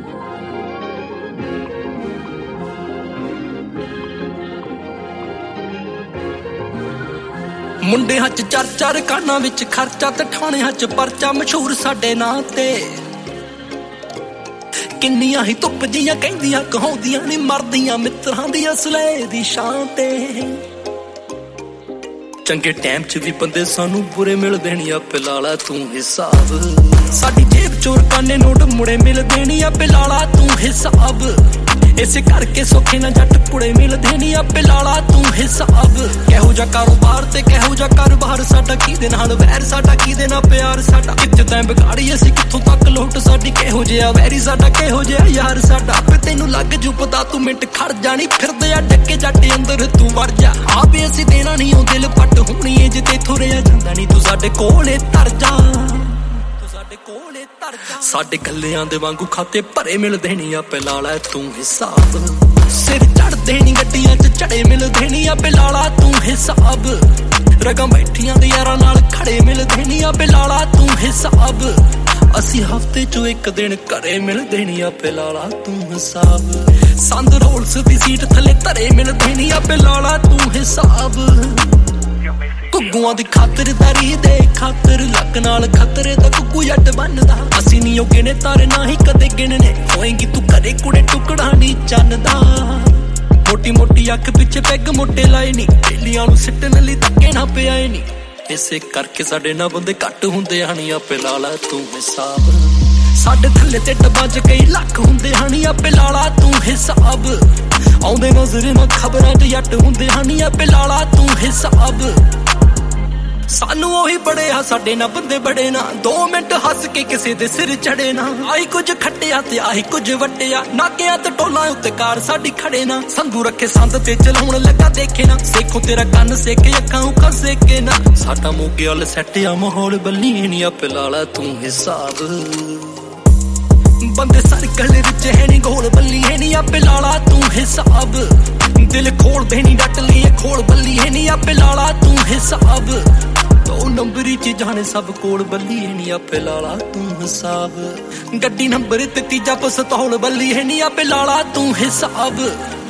ਮੁੰਡਿਆਂ ਚ ਚਾਰ ਕਾਨਾਂ ਵਿੱਚ ਖਰਚਾ ਤੇ ਠਾਣਿਆਂ ਚ ਪਰਚਾ ਮਸ਼ਹੂਰ ਸਾਡੇ ਨਾਂ ਤੇ। ਕਿੰਨੀਆਂ ਹੀ ਧੁੱਪ ਜੀਆਂ ਕਹਿੰਦੀਆਂ ਕਹਾਉਂਦੀਆਂ ਨੀ ਮਰਦੀਆਂ ਮਿੱਤਰਾਂ ਦੀ ਅਸਲੇ ਦੀ ਸ਼ਾਨ ਤੇ। ਚੰਗੇ ਟਾਈਮ ਚ ਵੀ ਬੰਦੇ ਸਾਨੂੰ ਬੁਰੇ ਮਿਲਦੇ ਨੀ ਆਪੇ ਲਾਲਾ ਤੂੰ ਹਿਸਾਬ। ਸਾਡੀ ਜੇਬ ਚੋਰ ਕਾਨੇ ਨੋਟ ਮੁੜੇ ਮਿਲਦੇ ਨੀ ਆਪੇ ਲਾਲਾ ਤੂੰ ਹਿਸਾਬ। ਇਸੇ ਕਰਕੇ ਸੌਖੇ ਨਾ ਜੱਟ ਕੁੜੇ ਮਿਲਦੇ ਨੀ ਆਪੇ ਲਾਲਾ ਤੂੰ ਹਿਸਾਬ। ਕਿਹੋ ਜਿਹਾ ਕਾਰੋਬਾਰ ਤੇ ਕਿਹੋ ਜਿਹਾ ਕਾਰੋਬਾਰ ਸਾਡਾ, ਕਿਹਦੇ ਨਾਲ ਵੈਰ ਸਾਡਾ ਕਿਹਦੇ ਨਾਲ ਪਿਆਰ ਸਾਡਾ। ਕਿੱਥੇ ਤੈਂ ਵਿਗਾੜੀ ਅਸੀਂ ਕਿੱਥੋਂ ਤੱਕ ਲੋਟ ਸਾਡੀ, ਕਿਹੋ ਜਿਹਾ ਵੈਰੀ ਸਾਡਾ ਕਿਹੋ ਜਿਹਾ ਯਾਰ ਸਾਡਾ। ਆਪੇ ਤੈਨੂੰ ਲੱਗ ਜੂ ਪਤਾ ਤੂੰ ਮਿੰਟ ਖੜ ਜਾਣੀ, ਫਿਰਦੇ ਆ ਡੱਕੇ ਜੱਟ ਅੰਦਰ ਤੂੰ ਵੜ ਜਾ। ਆਪੇ ਅਸੀਂ ਦੇਣਾ ਨੀ ਉਹ ਦਿਲ ਪੱਟ ਹੋਣੀ ਏ, ਜਿੱਤੇ ਥੁਰਿਆ ਜਾਂਦਾ ਨੀ ਤੂੰ ਸਾਡੇ ਕੋਲੇ ਤਰ ਜਾ। ਸਾਡੇ ਗੱਲਿਆਂ ਦੇ ਵਾਂਗੂ ਖਾਤੇ ਭਰੇ ਮਿਲਦੇ ਨੀ ਆਪੇ ਲਾਲਾ ਤੂੰ ਹਿਸਾਬ। ਸਿਰ ਚੜਦੇ ਨੀ ਗੱਡੀਆਂ ਚ ਚੜੇ ਮਿਲਦੇ ਨੀ ਆਪੇ ਲਾਲਾ ਤੂੰ ਹਿਸਾਬ। ਰਗਾਂ ਬੈਠੀਆਂ ਦੇ ਯਾਰਾਂ ਨਾਲ ਖੜੇ ਮਿਲਦੇ ਨੀ ਆਪੇ ਲਾਲਾ ਤੂੰ ਹਿਸਾਬ। ਅਸੀਂ ਹਫਤੇ ਚੋਂ ਇੱਕ ਦਿਨ ਘਰੇ ਮਿਲਦੇ ਨੀ ਆਪੇ ਲਾਲਾ ਤੂੰ ਹਿਸਾਬ। ਸੰਦ ਰੋਲਸ ਦੀ ਸੀਟ ਥੱਲੇ ਧਰੇ ਮਿਲਦੇ ਨੀ ਆਪੇ ਲਾਲਾ ਤੂੰ ਹਿਸਾਬ। ਘੁੱਗੂਆਂ ਦੀ ਖਾਤਰਦਾਰੀ ਦੇ ਖਾਤਰ ਲੱਕ ਨਾਲ ਖਤਰੇ ਦਾ ਕੁੱਕੂ ਜੱਟ ਬਣਦਾ। ਅਸੀਂ ਨੀ ਉਹ ਗਿਣੇ ਤਾਰੇ ਨਾ ਹੀ ਕਦੇ ਗਿਣਨੇ, ਹੋਏਗੀ ਤੂੰ ਘਰੇ ਕੁੜੇ ਟੁਕੜਾ ਨੀ ਚੰਨਦਾ। ਮੋਟੀ ਮੋਟੀ ਅੱਖ ਪਿੱਛੇ ਪੈਗ ਮੋਟੇ ਲਾਏ ਨੀ, ਢੇਲੀਆਂ ਨੂੰ ਸਿੱਟਣ ਲਈ ਧੱਕੇ ਨਾ ਪਿਆਏ ਨੀ। ਇਸੇ ਕਰਕੇ ਸਾਡੇ ਨਾਲ ਬੰਦੇ ਘੱਟ ਹੁੰਦੇ ਹਣੀ ਆਪੇ ਲਾਲਾ ਤੂੰ ਹਿਸਾਬ। ਸਾਡੇ ਥੱਲੇ ਤੇ ਡੱਬਾਂ ਚ ਕਈ ਲੱਖ ਹੁੰਦੇ ਹਣੀ ਆਪੇ ਲਾਲਾ ਤੂੰ ਹਿਸਾਬ। ਆਉਂਦੇ ਨਜ਼ਰ ਨਾ ਖਬਰਾਂ ਚ ਜੱਟ ਹੁੰਦੇ ਹਣੀ ਆਪੇ ਲਾਲਾ ਤੂੰ ਹਿਸਾਬ। ਸਾਨੂੰ ਉਹੀ ਬੜੇ ਆ ਸਾਡੇ ਨਾਲ ਬੰਦੇ ਬੜੇ ਨਾ, 2 ਮਿੰਟ ਹੱਸ ਕੇ ਕਿਸੇ ਦੇ ਸਿਰ ਚੜੇ ਨਾ। ਆਹੀ ਕੁਝ ਖੱਟਿਆ ਤੇ ਆਹੀ ਕੁਝ ਵੱਟਿਆ, ਨਾਕਿਆਂ ਤੇ ਟੋਲਾਂ ਉੱਤੇ ਕਾਰ ਸਾਡੀ ਖੜੇ ਨਾ। ਸੰਧੂ ਰੱਖੇ ਸੰਦ ਤੇ ਚਲਾਉਣ ਲੱਗਾ ਦੇਖੇ ਨਾ, ਸੇਖੋ ਤੇਰਾ ਕੰਨ ਸੇਕੇ ਅੱਖਾਂ ਉਖਾਂ ਸੇਕੇ ਨਾ। ਸਾਡਾ ਮੋਗੇ ਵਾਲ ਸੈੱਟ ਆ ਮਾਹੌਲ ਬੱਲੀ ਨੀ ਆਪੇ ਲਾਲਾ ਤੂੰ ਹਿਸਾਬ। ਬੰਦੇ ਸਰਕਲ ਵਿੱਚ ਹੈ ਨੀ ਗੋਲ ਬੱਲੀ ਹੈ ਨੀ ਆਪੇ ਲਾਲਾ ਤੂੰ ਹਿਸਾਬ। ਦਿਲ ਖੋਲਦੇ ਨੀ ਡੱਟ ਲਈ ਖੋਲ ਬੱਲੀ ਹੈ ਨੀ ਆਪੇ ਲਾਲਾ ਤੂੰ ਹਿਸਾਬ। 2 ਨੰਬਰੀ ਚ ਜਾਣੇ ਸਭ ਕੋਲ ਬੱਲੀ ਹੈ ਨੀ ਆਪੇ ਲਾਲਾ ਤੂੰ ਹਿਸਾਬ। ਗੱਡੀ ਨੰਬਰ ਤੇ ਤੀਜਾ ਪਸਤੌਲ ਬੱਲੀ ਹੈ ਨੀ ਆਪੇ ਲਾਲਾ ਤੂੰ ਹਿਸਾਬ।